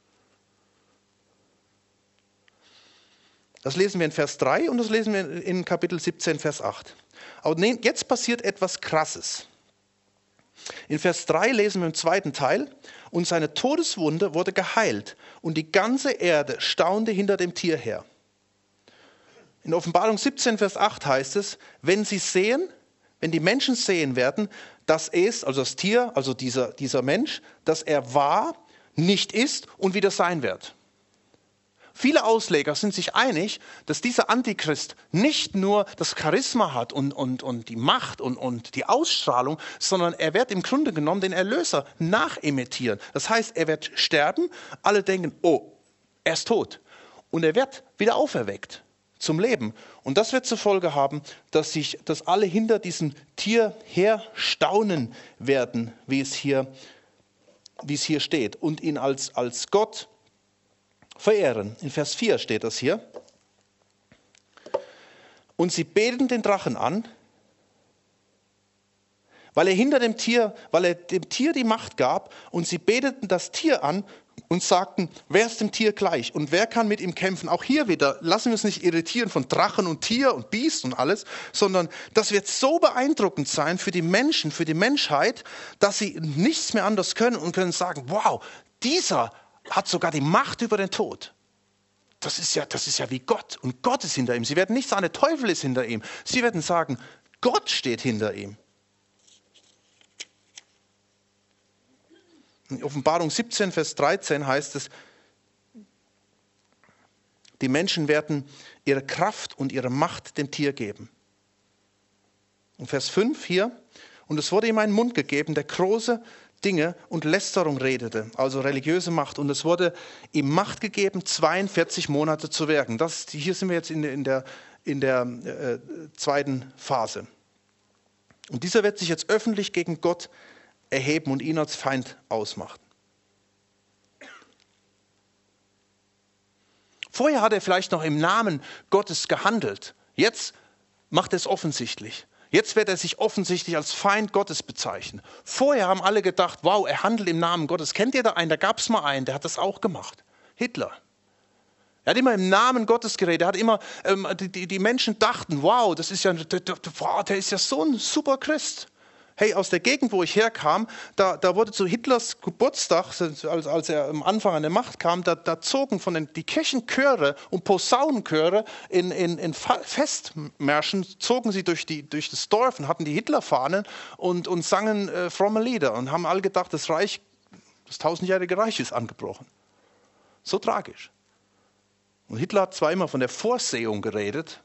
Das lesen wir in Vers 3 und das lesen wir in Kapitel 17, Vers 8. Aber jetzt passiert etwas Krasses. In Vers 3 lesen wir im zweiten Teil, und seine Todeswunde wurde geheilt und die ganze Erde staunte hinter dem Tier her. In Offenbarung 17, Vers 8 heißt es, wenn die Menschen sehen werden, dass es, also das Tier, also dieser Mensch, dass er war, nicht ist und wieder sein wird. Viele Ausleger sind sich einig, dass dieser Antichrist nicht nur das Charisma hat und die Macht und die Ausstrahlung, sondern er wird im Grunde genommen den Erlöser nachimitieren. Das heißt, er wird sterben, alle denken, oh, er ist tot. Und er wird wieder auferweckt zum Leben. Und das wird zur Folge haben, dass alle hinter diesem Tier her staunen werden, wie es hier steht, und ihn als Gott verehren. In Vers 4 steht das hier. Und sie beten den Drachen an, weil er dem Tier die Macht gab, und sie beteten das Tier an und sagten, wer ist dem Tier gleich und wer kann mit ihm kämpfen? Auch hier wieder, lassen wir uns nicht irritieren von Drachen und Tier und Biest und alles, sondern das wird so beeindruckend sein für die Menschen, für die Menschheit, dass sie nichts mehr anders können und können sagen, wow, dieser hat sogar die Macht über den Tod. Das ist ja wie Gott und Gott ist hinter ihm. Sie werden nicht sagen, der Teufel ist hinter ihm. Sie werden sagen, Gott steht hinter ihm. In Offenbarung 17, Vers 13 heißt es, die Menschen werden ihre Kraft und ihre Macht dem Tier geben. Und Vers 5 hier, und es wurde ihm ein Mund gegeben, der große Dinge und Lästerung redete, also religiöse Macht. Und es wurde ihm Macht gegeben, 42 Monate zu wirken. Hier sind wir jetzt in der zweiten Phase. Und dieser wird sich jetzt öffentlich gegen Gott erheben und ihn als Feind ausmachen. Vorher hat er vielleicht noch im Namen Gottes gehandelt. Jetzt macht er es offensichtlich. Jetzt wird er sich offensichtlich als Feind Gottes bezeichnen. Vorher haben alle gedacht, wow, er handelt im Namen Gottes. Kennt ihr da einen? Da gab es mal einen, der hat das auch gemacht. Hitler. Er hat immer im Namen Gottes geredet. Er hat immer, die Menschen dachten, wow, das ist ja, der ist ja so ein super Christ. Hey, aus der Gegend, wo ich herkam, da wurde zu Hitlers Geburtstag, als er am Anfang an der Macht kam, da zogen die Kirchenchöre und Posaunenchöre in Festmärschen, zogen sie durch das Dorf und hatten die Hitlerfahnen und sangen fromme Lieder und haben alle gedacht, das 1000-jährige Reich ist angebrochen. So tragisch. Und Hitler hat zwar immer von der Vorsehung geredet.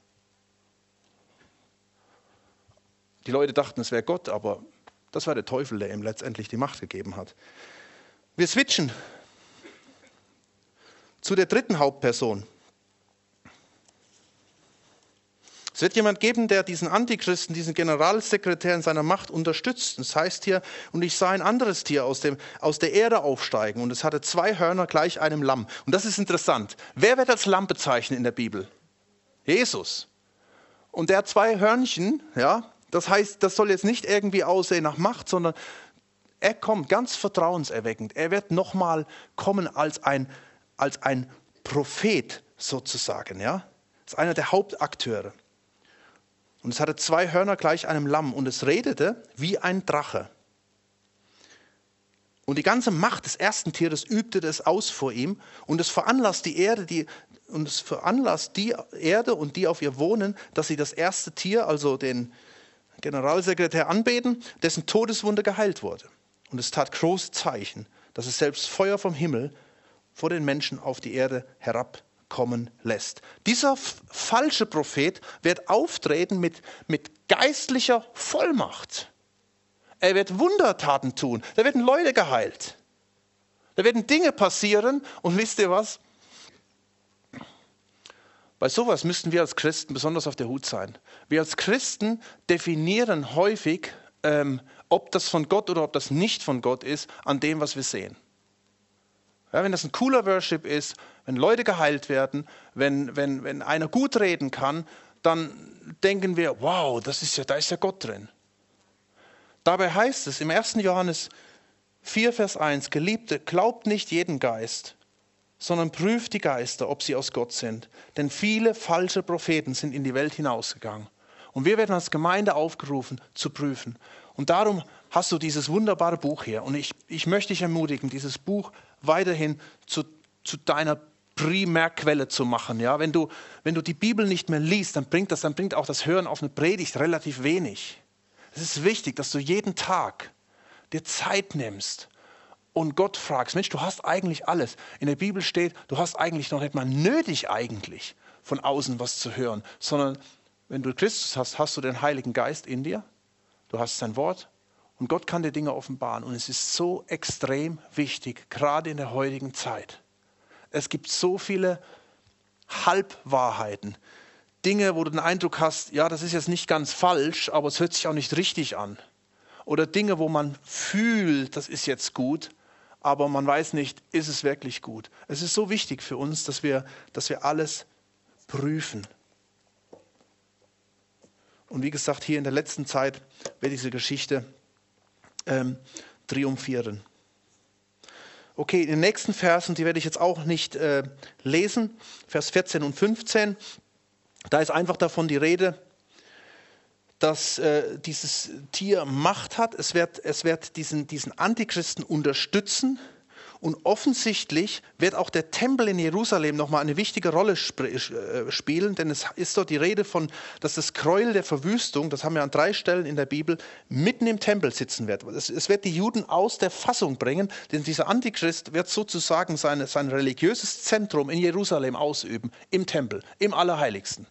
Die Leute dachten, es wäre Gott, aber das war der Teufel, der ihm letztendlich die Macht gegeben hat. Wir switchen zu der dritten Hauptperson. Es wird jemand geben, der diesen Antichristen, diesen Generalsekretär in seiner Macht unterstützt. Das heißt hier, und ich sah ein anderes Tier aus der Erde aufsteigen und es hatte 2 Hörner gleich einem Lamm. Und das ist interessant. Wer wird als Lamm bezeichnet in der Bibel? Jesus. Und der hat 2 Hörnchen, ja. Das heißt, das soll jetzt nicht irgendwie aussehen nach Macht, sondern er kommt ganz vertrauenserweckend. Er wird nochmal kommen als ein Prophet sozusagen. Ja? Das ist einer der Hauptakteure. Und es hatte 2 Hörner gleich einem Lamm und es redete wie ein Drache. Und die ganze Macht des ersten Tieres übte das aus vor ihm und es veranlasst die Erde, und die auf ihr wohnen, dass sie das erste Tier, also den Generalsekretär, anbeten, dessen Todeswunde geheilt wurde. Und es tat große Zeichen, dass es selbst Feuer vom Himmel vor den Menschen auf die Erde herabkommen lässt. Dieser falsche Prophet wird auftreten mit geistlicher Vollmacht. Er wird Wundertaten tun. Da werden Leute geheilt. Da werden Dinge passieren. Und wisst ihr was? Bei sowas müssten wir als Christen besonders auf der Hut sein. Wir als Christen definieren häufig, ob das von Gott oder ob das nicht von Gott ist, an dem, was wir sehen. Ja, wenn das ein cooler Worship ist, wenn Leute geheilt werden, wenn einer gut reden kann, dann denken wir, wow, da ist ja Gott drin. Dabei heißt es im 1. Johannes 4, Vers 1, Geliebte, glaubt nicht jeden Geist, sondern prüft die Geister, ob sie aus Gott sind. Denn viele falsche Propheten sind in die Welt hinausgegangen. Und wir werden als Gemeinde aufgerufen, zu prüfen. Und darum hast du dieses wunderbare Buch hier. Und ich möchte dich ermutigen, dieses Buch weiterhin zu deiner Primärquelle zu machen. Ja? Wenn du die Bibel nicht mehr liest, dann bringt auch das Hören auf eine Predigt relativ wenig. Es ist wichtig, dass du jeden Tag dir Zeit nimmst und Gott fragst, Mensch, du hast eigentlich alles. In der Bibel steht, du hast eigentlich noch nicht mal nötig eigentlich von außen was zu hören, sondern wenn du Christus hast, hast du den Heiligen Geist in dir, du hast sein Wort und Gott kann dir Dinge offenbaren. Und es ist so extrem wichtig, gerade in der heutigen Zeit. Es gibt so viele Halbwahrheiten, Dinge, wo du den Eindruck hast, ja, das ist jetzt nicht ganz falsch, aber es hört sich auch nicht richtig an. Oder Dinge, wo man fühlt, das ist jetzt gut, aber man weiß nicht, ist es wirklich gut. Es ist so wichtig für uns, dass wir alles prüfen. Und wie gesagt, hier in der letzten Zeit wird diese Geschichte triumphieren. Okay, in den nächsten Versen, die werde ich jetzt auch nicht lesen, Vers 14 und 15, da ist einfach davon die Rede, dass dieses Tier Macht hat. Es wird diesen Antichristen unterstützen und offensichtlich wird auch der Tempel in Jerusalem nochmal eine wichtige Rolle spielen, denn es ist dort die Rede von, dass das Gräuel der Verwüstung, das haben wir an 3 Stellen in der Bibel, mitten im Tempel sitzen wird. Es wird die Juden aus der Fassung bringen, denn dieser Antichrist wird sozusagen sein religiöses Zentrum in Jerusalem ausüben, im Tempel, im Allerheiligsten.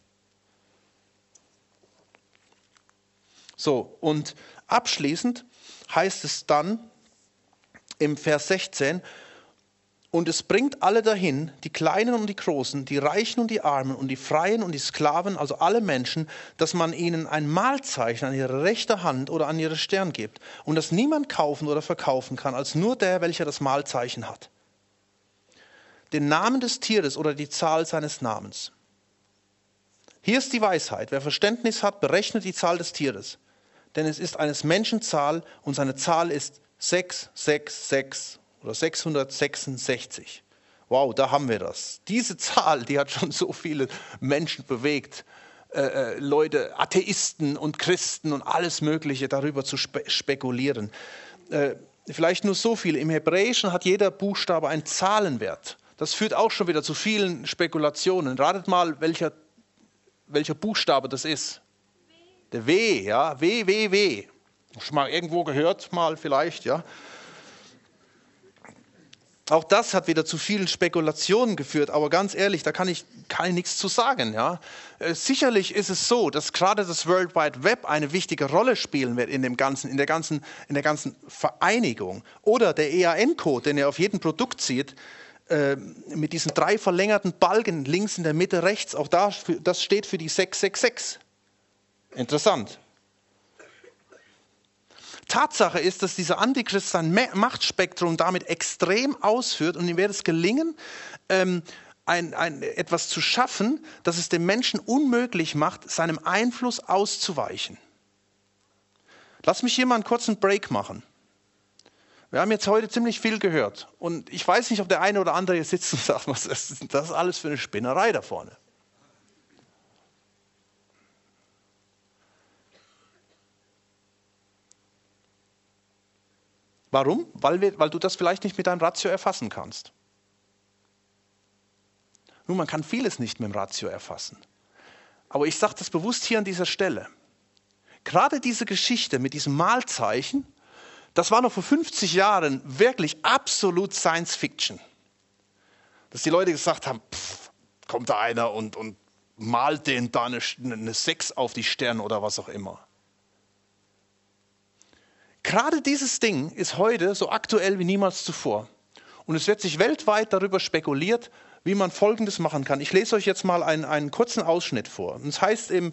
So, und abschließend heißt es dann im Vers 16, Und es bringt alle dahin, die Kleinen und die Großen, die Reichen und die Armen und die Freien und die Sklaven, also alle Menschen, dass man ihnen ein Malzeichen an ihre rechte Hand oder an ihre Stirn gibt und das niemand kaufen oder verkaufen kann, als nur der, welcher das Malzeichen hat. Den Namen des Tieres oder die Zahl seines Namens. Hier ist die Weisheit. Wer Verständnis hat, berechnet die Zahl des Tieres. Denn es ist eines Menschen Zahl und seine Zahl ist 666 oder 666. Wow, da haben wir das. Diese Zahl, die hat schon so viele Menschen bewegt. Leute, Atheisten und Christen und alles Mögliche darüber zu spekulieren. Vielleicht nur so viel. Im Hebräischen hat jeder Buchstabe einen Zahlenwert. Das führt auch schon wieder zu vielen Spekulationen. Ratet mal, welcher Buchstabe das ist. Der W, ja, W. Schon mal irgendwo gehört, mal vielleicht, ja. Auch das hat wieder zu vielen Spekulationen geführt, aber ganz ehrlich, da kann ich nichts zu sagen. Ja. Sicherlich ist es so, dass gerade das World Wide Web eine wichtige Rolle spielen wird in der ganzen Vereinigung. Oder der EAN-Code, den ihr auf jedem Produkt seht, mit diesen 3 verlängerten Balken links in der Mitte rechts, auch das steht für die 666. Interessant. Tatsache ist, dass dieser Antichrist sein Machtspektrum damit extrem ausführt und ihm wird es gelingen, etwas zu schaffen, das es dem Menschen unmöglich macht, seinem Einfluss auszuweichen. Lass mich hier mal einen kurzen Break machen. Wir haben jetzt heute ziemlich viel gehört und ich weiß nicht, ob der eine oder andere hier sitzt und sagt, was ist das alles für eine Spinnerei da vorne? Warum? Weil du das vielleicht nicht mit deinem Ratio erfassen kannst. Nun, man kann vieles nicht mit dem Ratio erfassen. Aber ich sage das bewusst hier an dieser Stelle. Gerade diese Geschichte mit diesem Malzeichen, das war noch vor 50 Jahren wirklich absolut Science Fiction. Dass die Leute gesagt haben, kommt da einer und malt denen da eine 6 auf die Stirn oder was auch immer. Gerade dieses Ding ist heute so aktuell wie niemals zuvor. Und es wird sich weltweit darüber spekuliert, wie man Folgendes machen kann. Ich lese euch jetzt mal einen kurzen Ausschnitt vor. Und es heißt eben,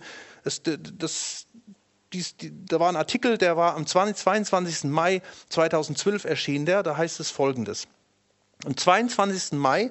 da war ein Artikel, der war am 22. Mai 2012 erschienen, da heißt es Folgendes. Am 22. Mai,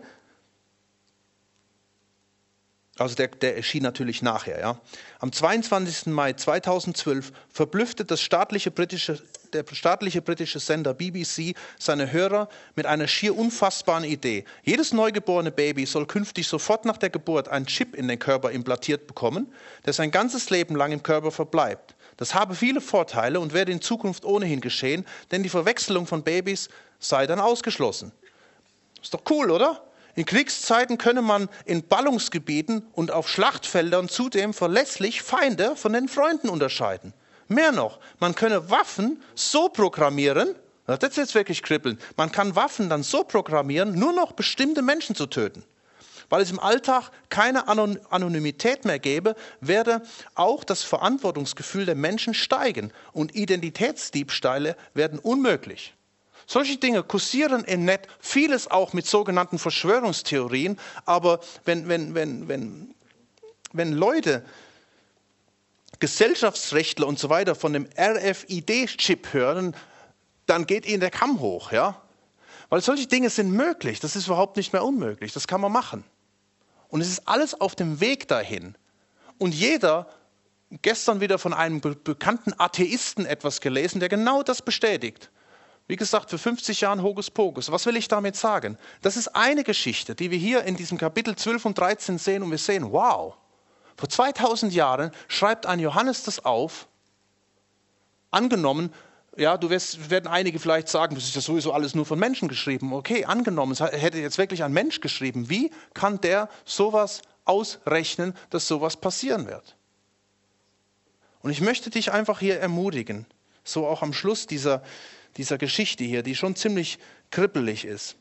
also der erschien natürlich nachher, ja. Am 22. Mai 2012 verblüffte der staatliche britische Sender BBC seine Hörer mit einer schier unfassbaren Idee. Jedes neugeborene Baby soll künftig sofort nach der Geburt einen Chip in den Körper implantiert bekommen, der sein ganzes Leben lang im Körper verbleibt. Das habe viele Vorteile und werde in Zukunft ohnehin geschehen, denn die Verwechslung von Babys sei dann ausgeschlossen. Ist doch cool, oder? In Kriegszeiten könne man in Ballungsgebieten und auf Schlachtfeldern zudem verlässlich Feinde von den Freunden unterscheiden. Mehr noch, man könne Waffen so programmieren, das ist jetzt wirklich kribbeln, man kann Waffen dann so programmieren, nur noch bestimmte Menschen zu töten. Weil es im Alltag keine Anonymität mehr gäbe, werde auch das Verantwortungsgefühl der Menschen steigen und Identitätsdiebstähle werden unmöglich. Solche Dinge kursieren im Netz, vieles auch mit sogenannten Verschwörungstheorien, aber wenn Leute, Gesellschaftsrechtler und so weiter von dem RFID-Chip hören, dann geht ihnen der Kamm hoch, ja? Weil solche Dinge sind möglich, das ist überhaupt nicht mehr unmöglich, das kann man machen. Und es ist alles auf dem Weg dahin. Und gestern wieder von einem bekannten Atheisten etwas gelesen, der genau das bestätigt. Wie gesagt, für 50 Jahren Hokuspokus. Was will ich damit sagen? Das ist eine Geschichte, die wir hier in diesem Kapitel 12 und 13 sehen und wir sehen, wow, vor 2000 Jahren schreibt ein Johannes das auf, angenommen, ja, werden einige vielleicht sagen, das ist ja sowieso alles nur von Menschen geschrieben. Okay, angenommen, es hätte jetzt wirklich ein Mensch geschrieben. Wie kann der sowas ausrechnen, dass sowas passieren wird? Und ich möchte dich einfach hier ermutigen, so auch am Schluss dieser Geschichte hier, die schon ziemlich kribbelig ist.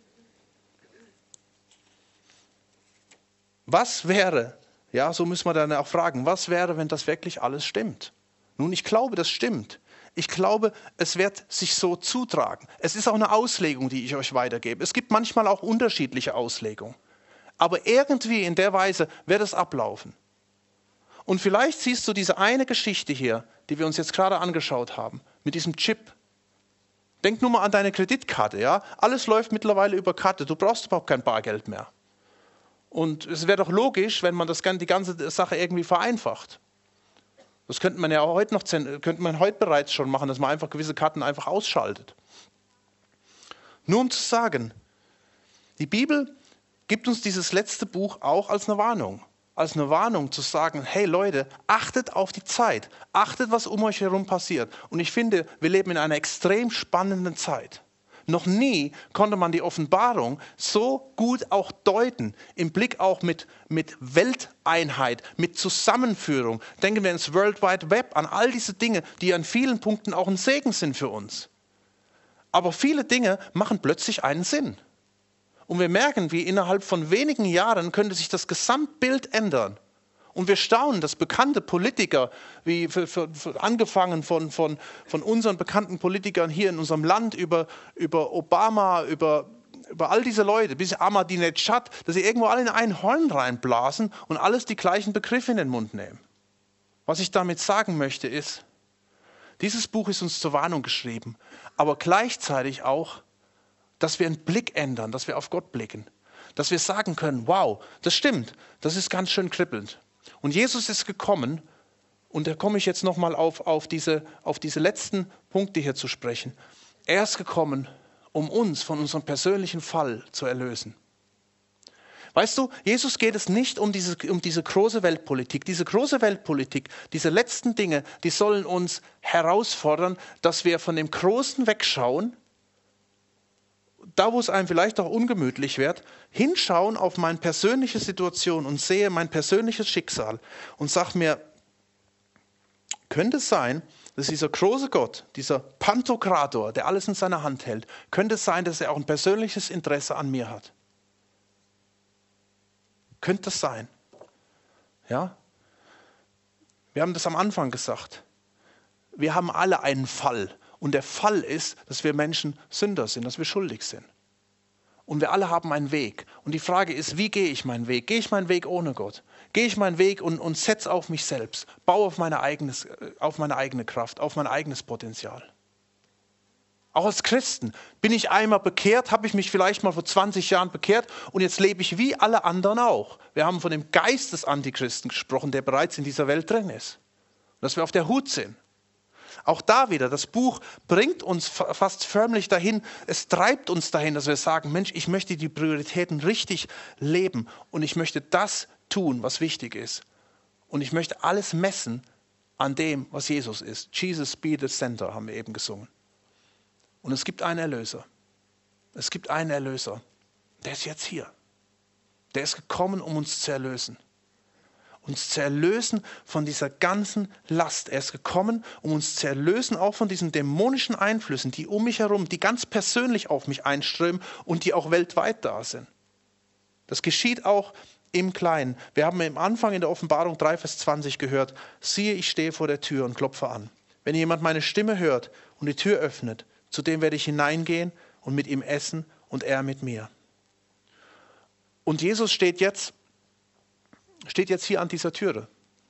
Was wäre, ja, so müssen wir dann auch fragen, was wäre, wenn das wirklich alles stimmt? Nun, ich glaube, das stimmt. Ich glaube, es wird sich so zutragen. Es ist auch eine Auslegung, die ich euch weitergebe. Es gibt manchmal auch unterschiedliche Auslegungen. Aber irgendwie in der Weise wird es ablaufen. Und vielleicht siehst du diese eine Geschichte hier, die wir uns jetzt gerade angeschaut haben, mit diesem Chip. Denk nur mal an deine Kreditkarte. Ja? Alles läuft mittlerweile über Karte. Du brauchst überhaupt kein Bargeld mehr. Und es wäre doch logisch, wenn man die ganze Sache irgendwie vereinfacht. Das könnte man ja auch heute bereits schon machen, dass man einfach gewisse Karten einfach ausschaltet. Nur um zu sagen, die Bibel gibt uns dieses letzte Buch auch als eine Warnung. Als eine Warnung zu sagen, hey Leute, achtet auf die Zeit. Achtet, was um euch herum passiert. Und ich finde, wir leben in einer extrem spannenden Zeit. Noch nie konnte man die Offenbarung so gut auch deuten, im Blick auch mit Welteinheit, mit Zusammenführung. Denken wir ins World Wide Web, an all diese Dinge, die an vielen Punkten auch ein Segen sind für uns. Aber viele Dinge machen plötzlich einen Sinn. Und wir merken, wie innerhalb von wenigen Jahren könnte sich das Gesamtbild ändern. Und wir staunen, dass bekannte Politiker, wie angefangen von unseren bekannten Politikern hier in unserem Land, über Obama, über all diese Leute, bis Ahmadinejad, dass sie irgendwo alle in ein Horn reinblasen und alles die gleichen Begriffe in den Mund nehmen. Was ich damit sagen möchte ist, dieses Buch ist uns zur Warnung geschrieben, aber gleichzeitig auch, dass wir einen Blick ändern, dass wir auf Gott blicken, dass wir sagen können, wow, das stimmt, das ist ganz schön kribbelnd. Und Jesus ist gekommen, und da komme ich jetzt nochmal auf diese letzten Punkte hier zu sprechen. Er ist gekommen, um uns von unserem persönlichen Fall zu erlösen. Weißt du, Jesus geht es nicht um diese große Weltpolitik. Diese große Weltpolitik, diese letzten Dinge, die sollen uns herausfordern, dass wir von dem Großen wegschauen, da wo es einem vielleicht auch ungemütlich wird, hinschauen auf meine persönliche Situation und sehe mein persönliches Schicksal und sage mir, könnte es sein, dass dieser große Gott, dieser Pantokrator, der alles in seiner Hand hält, könnte es sein, dass er auch ein persönliches Interesse an mir hat? Könnte es sein? Ja? Wir haben das am Anfang gesagt. Wir haben alle einen Fall. Und der Fall ist, dass wir Menschen Sünder sind, dass wir schuldig sind. Und wir alle haben einen Weg. Und die Frage ist, wie gehe ich meinen Weg? Gehe ich meinen Weg ohne Gott? Gehe ich meinen Weg und setze auf mich selbst? Baue auf meine eigene Kraft, auf mein eigenes Potenzial? Auch als Christen bin ich einmal bekehrt, habe ich mich vielleicht mal vor 20 Jahren bekehrt und jetzt lebe ich wie alle anderen auch. Wir haben von dem Geist des Antichristen gesprochen, der bereits in dieser Welt drin ist. Dass wir auf der Hut sind. Auch da wieder, das Buch bringt uns fast förmlich dahin, es treibt uns dahin, dass wir sagen, Mensch, ich möchte die Prioritäten richtig leben und ich möchte das tun, was wichtig ist. Und ich möchte alles messen an dem, was Jesus ist. Jesus be the center, haben wir eben gesungen. Und es gibt einen Erlöser. Es gibt einen Erlöser. Der ist jetzt hier. Der ist gekommen, um uns zu erlösen. Uns zu erlösen von dieser ganzen Last. Er ist gekommen, um uns zu erlösen, auch von diesen dämonischen Einflüssen, die um mich herum, die ganz persönlich auf mich einströmen und die auch weltweit da sind. Das geschieht auch im Kleinen. Wir haben am Anfang in der Offenbarung 3, Vers 20 gehört, siehe, ich stehe vor der Tür und klopfe an. Wenn jemand meine Stimme hört und die Tür öffnet, zu dem werde ich hineingehen und mit ihm essen und er mit mir. Und Jesus steht jetzt hier an dieser Türe.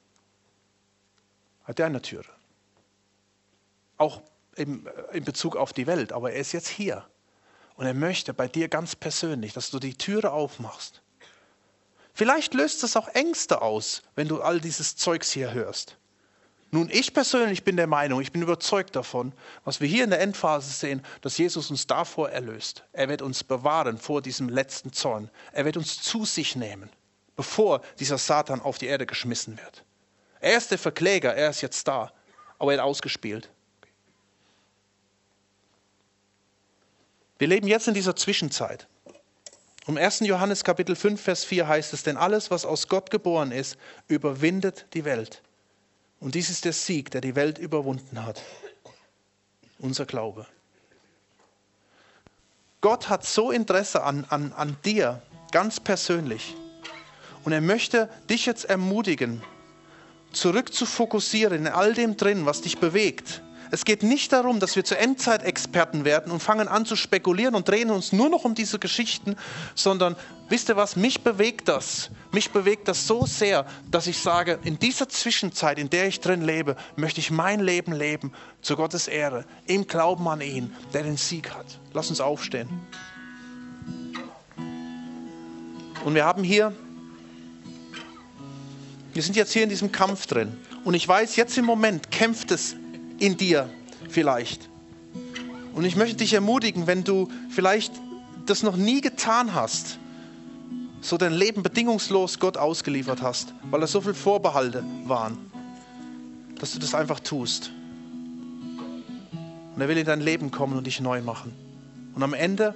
An deiner Türe. Auch in Bezug auf die Welt, aber er ist jetzt hier. Und er möchte bei dir ganz persönlich, dass du die Türe aufmachst. Vielleicht löst es auch Ängste aus, wenn du all dieses Zeugs hier hörst. Nun, ich persönlich bin der Meinung, ich bin überzeugt davon, was wir hier in der Endphase sehen, dass Jesus uns davor erlöst. Er wird uns bewahren vor diesem letzten Zorn. Er wird uns zu sich nehmen, bevor dieser Satan auf die Erde geschmissen wird. Er ist der Verkläger, er ist jetzt da, aber er hat ausgespielt. Wir leben jetzt in dieser Zwischenzeit. Im 1. Johannes Kapitel 5, Vers 4 heißt es, denn alles, was aus Gott geboren ist, überwindet die Welt. Und dies ist der Sieg, der die Welt überwunden hat. Unser Glaube. Gott hat so Interesse an dir, ganz persönlich. Und er möchte dich jetzt ermutigen, zurück zu fokussieren in all dem drin, was dich bewegt. Es geht nicht darum, dass wir zu Endzeitexperten werden und fangen an zu spekulieren und drehen uns nur noch um diese Geschichten, sondern wisst ihr was, mich bewegt das. Mich bewegt das so sehr, dass ich sage, in dieser Zwischenzeit, in der ich drin lebe, möchte ich mein Leben leben zu Gottes Ehre, im Glauben an ihn, der den Sieg hat. Lass uns aufstehen. Und wir sind jetzt hier in diesem Kampf drin. Und ich weiß, jetzt im Moment kämpft es in dir vielleicht. Und ich möchte dich ermutigen, wenn du vielleicht das noch nie getan hast, so dein Leben bedingungslos Gott ausgeliefert hast, weil da so viele Vorbehalte waren, dass du das einfach tust. Und er will in dein Leben kommen und dich neu machen. Und am Ende,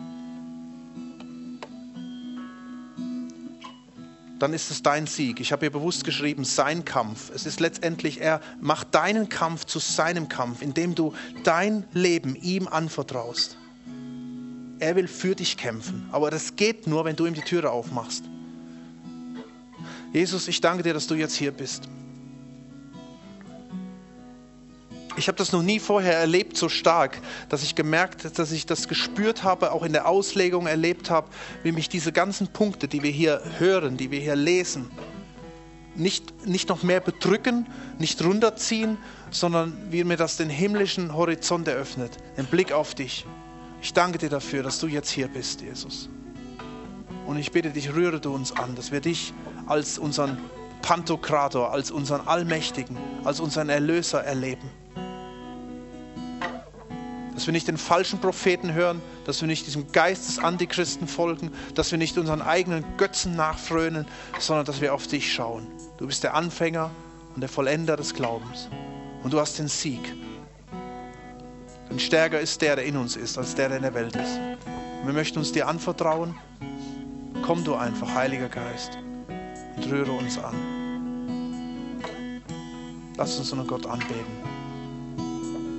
dann ist es dein Sieg. Ich habe hier bewusst geschrieben, sein Kampf. Es ist letztendlich, er macht deinen Kampf zu seinem Kampf, indem du dein Leben ihm anvertraust. Er will für dich kämpfen, aber das geht nur, wenn du ihm die Türe aufmachst. Jesus, ich danke dir, dass du jetzt hier bist. Ich habe das noch nie vorher erlebt so stark, dass ich das gespürt habe, auch in der Auslegung erlebt habe, wie mich diese ganzen Punkte, die wir hier hören, die wir hier lesen, nicht noch mehr bedrücken, nicht runterziehen, sondern wie mir das den himmlischen Horizont eröffnet, den Blick auf dich. Ich danke dir dafür, dass du jetzt hier bist, Jesus. Und ich bitte dich, rühre du uns an, dass wir dich als unseren Pantokrator, als unseren Allmächtigen, als unseren Erlöser erleben. Dass wir nicht den falschen Propheten hören, dass wir nicht diesem Geist des Antichristen folgen, dass wir nicht unseren eigenen Götzen nachfrönen, sondern dass wir auf dich schauen. Du bist der Anfänger und der Vollender des Glaubens. Und du hast den Sieg. Denn stärker ist der in uns ist, als der in der Welt ist. Und wir möchten uns dir anvertrauen. Komm du einfach, Heiliger Geist, und rühre uns an. Lass uns unseren Gott anbeten.